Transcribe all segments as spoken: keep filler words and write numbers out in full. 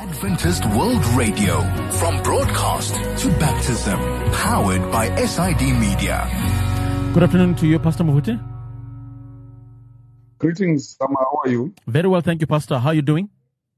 Adventist World Radio, from broadcast to baptism, powered by S I D Media. Good afternoon to you, Pastor Mufute. Greetings, Sama. How are you? Very well, thank you, Pastor. How are you doing?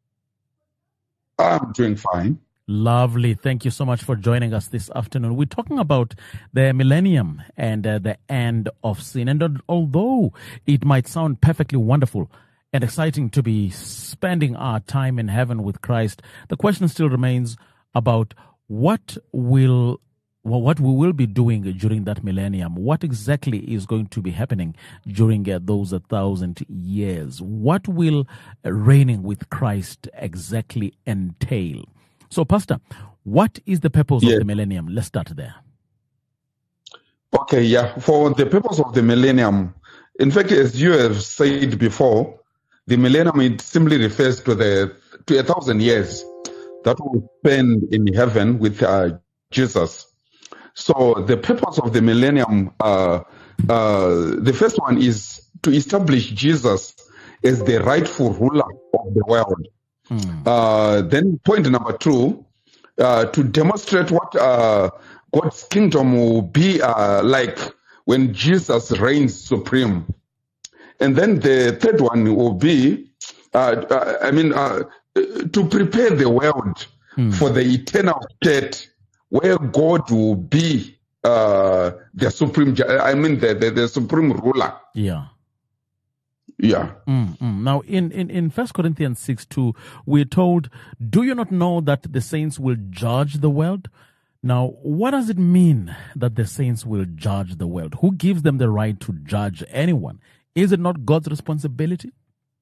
I'm doing fine. Lovely. Thank you so much for joining us this afternoon. We're talking about the millennium and uh, the end of sin. And although it might sound perfectly wonderful and exciting to be spending our time in heaven with Christ, the question still remains about what will well, what we will be doing during that millennium. What exactly is going to be happening during uh, those uh, thousand years? What will uh, reigning with Christ exactly entail? So, Pastor, what is the purpose Yeah. of the millennium? Let's start there. Okay, yeah. For the purpose of the millennium, in fact, as you have said before, the millennium, it simply refers to the to a thousand years that we spend in heaven with uh, Jesus. So the purpose of the millennium, uh, uh, the first one is to establish Jesus as the rightful ruler of the world. Hmm. Uh, then point number two, uh, to demonstrate what uh, God's kingdom will be uh, like when Jesus reigns supreme. And then the third one will be, uh, uh, I mean, uh, to prepare the world Hmm. for the eternal state where God will be uh, the supreme, ju- I mean, the, the, the supreme ruler. Yeah. Yeah. Mm, mm. Now, in, in, in First Corinthians six two, we're told, do you not know that the saints will judge the world? Now, what does it mean that the saints will judge the world? Who gives them the right to judge anyone? Is it not God's responsibility?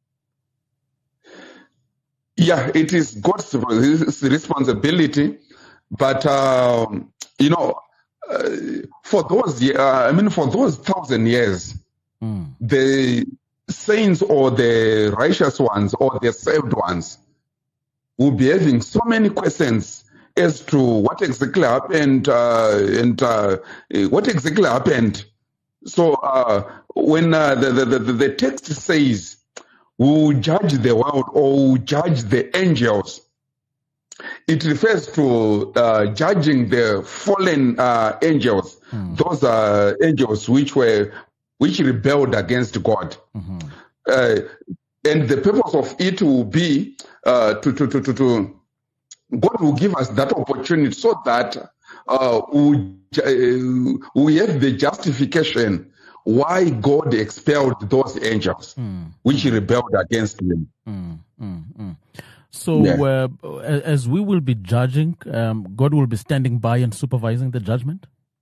Yeah, it is God's responsibility, but um, you know, uh, for those, ye- uh, I mean, for those thousand years, Mm. the saints or the righteous ones or the saved ones will be having so many questions as to what exactly happened uh, and uh, eh, what exactly happened. So uh, when uh, the, the, the, the text says, "We will judge the world or we will judge the angels," it refers to uh, judging the fallen uh, angels. Those are angels which were which rebelled against God. Mhm. Uh, and the purpose of it will be uh, to, to, to, to, to God will give us that opportunity so that uh, we, uh, we have the justification why God expelled those angels Mm. which rebelled against Him. Mm, mm, mm. So, Yeah. uh, a- as we will be judging, um, God will be standing by and supervising the judgment?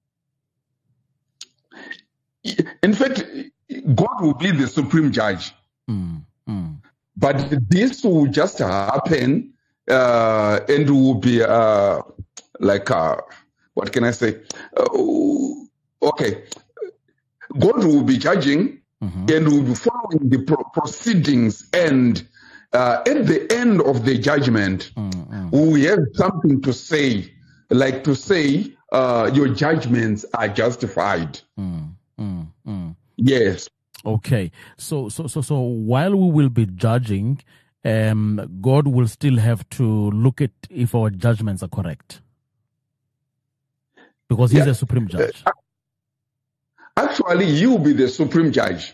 In fact, God will be the supreme judge, Mm, mm, but this will just happen uh, and will be uh, like, uh, what can I say? Uh, okay, God will be judging mhm. and will be following the pro- proceedings, and uh, at the end of the judgment, Mm, mm. we have something to say, like to say, uh, your judgments are justified. Mm, mm, mm. Yes. Okay, so so so so while we will be judging, um, God will still have to look at if our judgments are correct, because He's Yeah. a supreme judge. Actually, you will be the supreme judge.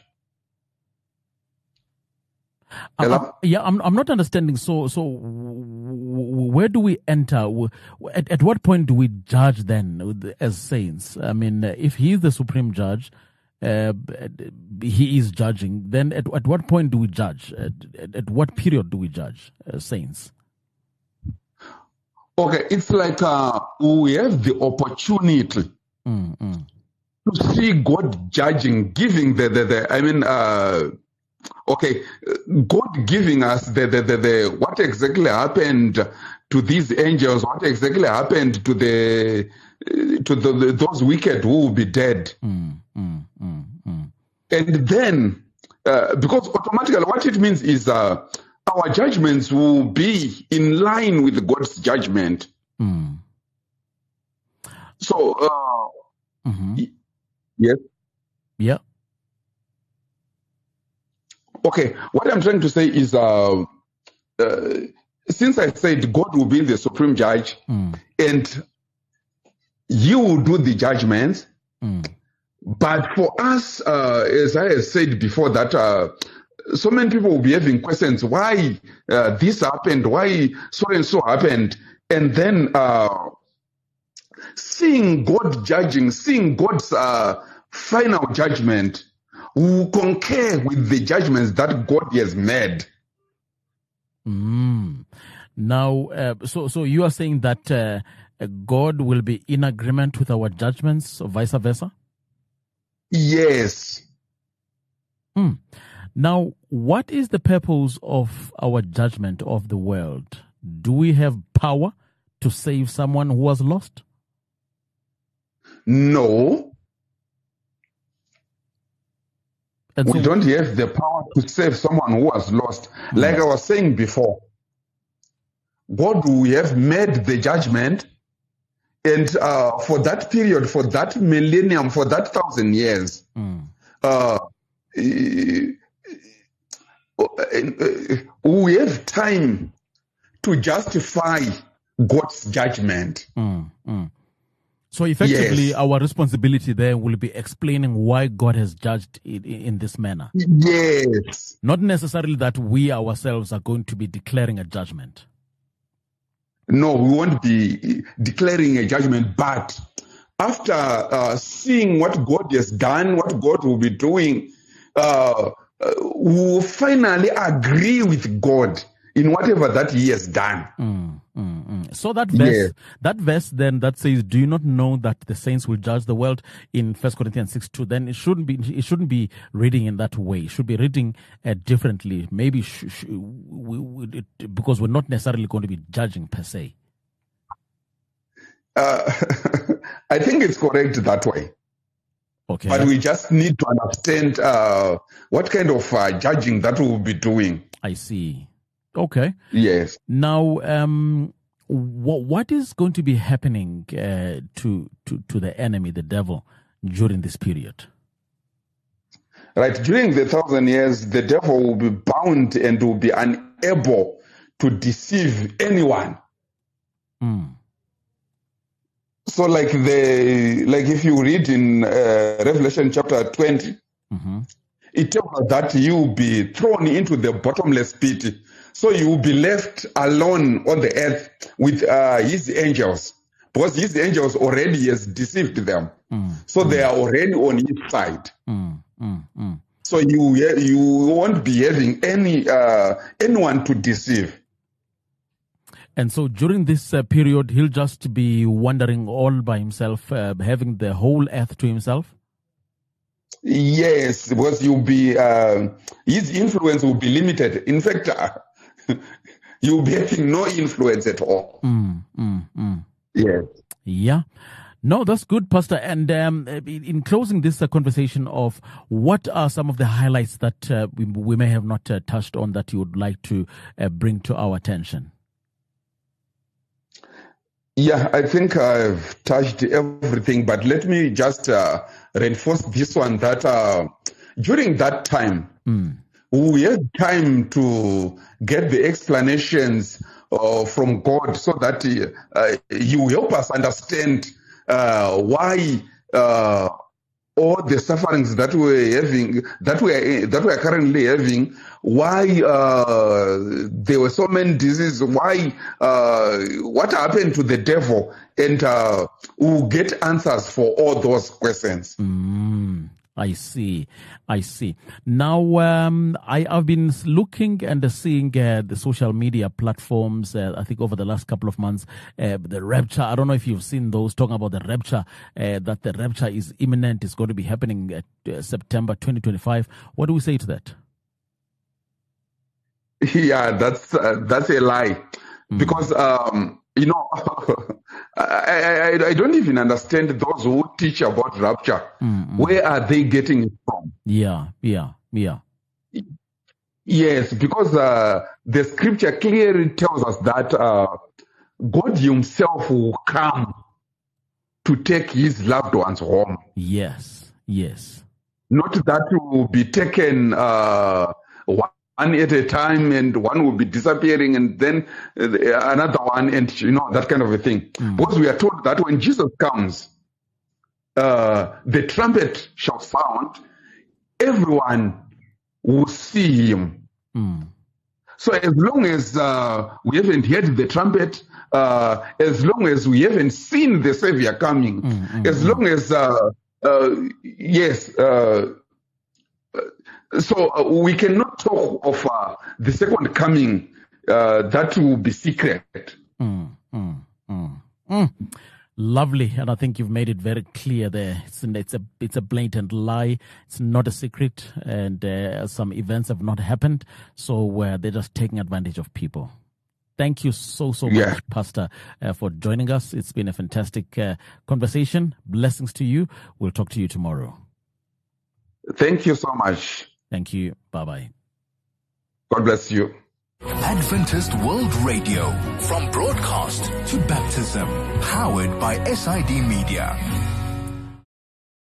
I- Hello? I- yeah, I'm I'm not understanding. So so w- w- where do we enter? W- At at what point do we judge then with- as saints? I mean, uh, if He is the supreme judge, uh, b- He is judging. Then at at what point do we judge? At, at, at what period do we judge as saints? Okay, it's like uh, we have the opportunity Mm, mm. to see God judging, giving the, the, the I mean, uh, okay, God giving us the, the, the, the, what exactly happened to these angels, what exactly happened to the, to the, the those wicked who will be dead. Mm, mm, mm, mm. And then, uh, because automatically what it means is uh, our judgments will be in line with God's judgment. Mm. So, uh, Mhm. yes. Yeah. Okay, what I'm trying to say is uh, uh, since I said God will be the supreme judge, Mm. and He will do the judgments. Mm. But for us, uh, as I have said before, that uh, so many people will be having questions: why uh, this happened? Why so and so happened? And then uh, seeing God judging, seeing God's uh, final judgment, will concur with the judgments that God has made. Mm. Now, uh, so so you are saying that uh, God will be in agreement with our judgments, or vice versa? Yes. Mm. Now, what is the purpose of our judgment of the world? Do we have power to save someone who was lost? No. And We so- don't have the power to save someone who was lost. Like I was saying before, God will have made the judgment, and uh, for that period, for that millennium, for that thousand years, Mm. uh, eh, eh, we have time to justify God's judgment. Mm, mm. So effectively, Yes. our responsibility there will be explaining why God has judged in, in this manner. Yes. Not necessarily that we ourselves are going to be declaring a judgment. No, we won't be declaring a judgment, but after uh, seeing what God has done, what God will be doing, uh, uh, we will finally agree with God in whatever that He has done. Mm, mm, mm. So that verse, Yes. that verse then that says, "Do you not know that the saints will judge the world?" in First Corinthians six two. Then it shouldn't be. It shouldn't be reading in that way. It should be reading uh, differently. Maybe sh- sh- we, we, it, because we're not necessarily going to be judging per se. Uh, I think it's correct that way, Okay. but we just need to understand uh, what kind of uh, judging that we will be doing. I see. Okay. Yes. Now, um, what what is going to be happening uh, to to to the enemy, the devil, during this period? Right. During the thousand years, the devil will be bound and will be unable to deceive anyone. Mm. So, like the like if you read in uh, Revelation chapter twenty, Mm-hmm. it tells us that you will be thrown into the bottomless pit. So you will be left alone on the earth with uh, his angels, because his angels already has deceived them. Mm. So they are already on his side. Mm. Mm. Mm. So you you won't be having any uh, anyone to deceive. And so during this uh, period, he'll just be wandering all by himself, uh, having the whole earth to himself. Yes, because you'll be uh, his influence will be limited. In fact, uh, you'll be having no influence at all. Mm. Mm. Mm. Yes. Yeah. No, that's good, Pastor. And um, in in closing this uh, conversation of what are some of the highlights that uh, we, we may have not uh, touched on that you would like to uh, bring to our attention? Yeah, I think I've touched everything, but let me just uh, reinforce this one that uh, during that time, Mm. we have time to get the explanations uh, from God so that uh, He will help us understand uh, why uh, all the sufferings that we're having, that we are that we are currently having, why uh, there were so many diseases, why uh, what happened to the devil, and uh, we'll get answers for all those questions. Mm. I see. I see. Now, um, I, I've been looking and seeing uh, the social media platforms, uh, I think over the last couple of months, uh, the rapture. I don't know if you've seen those talking about the rapture, uh, that the rapture is imminent, is going to be happening at uh, September twenty twenty-five. What do we say to that? Yeah, that's uh, that's a lie, Mm. because um, you know I, I I don't even understand those who teach about rapture. Mm, mm. Where are they getting it from? Yeah, yeah, yeah. Yes, because uh, the scripture clearly tells us that uh, God Himself will come to take His loved ones home. Yes, yes. Not that you will be taken uh, one one at a time, and one will be disappearing, and then uh, another one, and you know, that kind of a thing. Mm. Because we are told that when Jesus comes, uh, the trumpet shall sound, everyone will see him. Mm. So as long as uh, we haven't heard the trumpet, uh, as long as we haven't seen the Savior coming, mm, mm, as long as, uh, uh, yes, uh, so uh, we cannot talk of uh, the second coming. Uh, that will be secret. Mm, mm, mm, mm. Lovely, and I think you've made it very clear there. It's, it's a it's a blatant lie. It's not a secret, and uh, some events have not happened, so uh, they're just taking advantage of people. Thank you so so much, yeah. Pastor, uh, for joining us. It's been a fantastic uh, conversation. Blessings to you. We'll talk to you tomorrow. Thank you so much. Thank you. Bye bye. God bless you. Adventist World Radio, from broadcast to baptism, powered by S I D Media.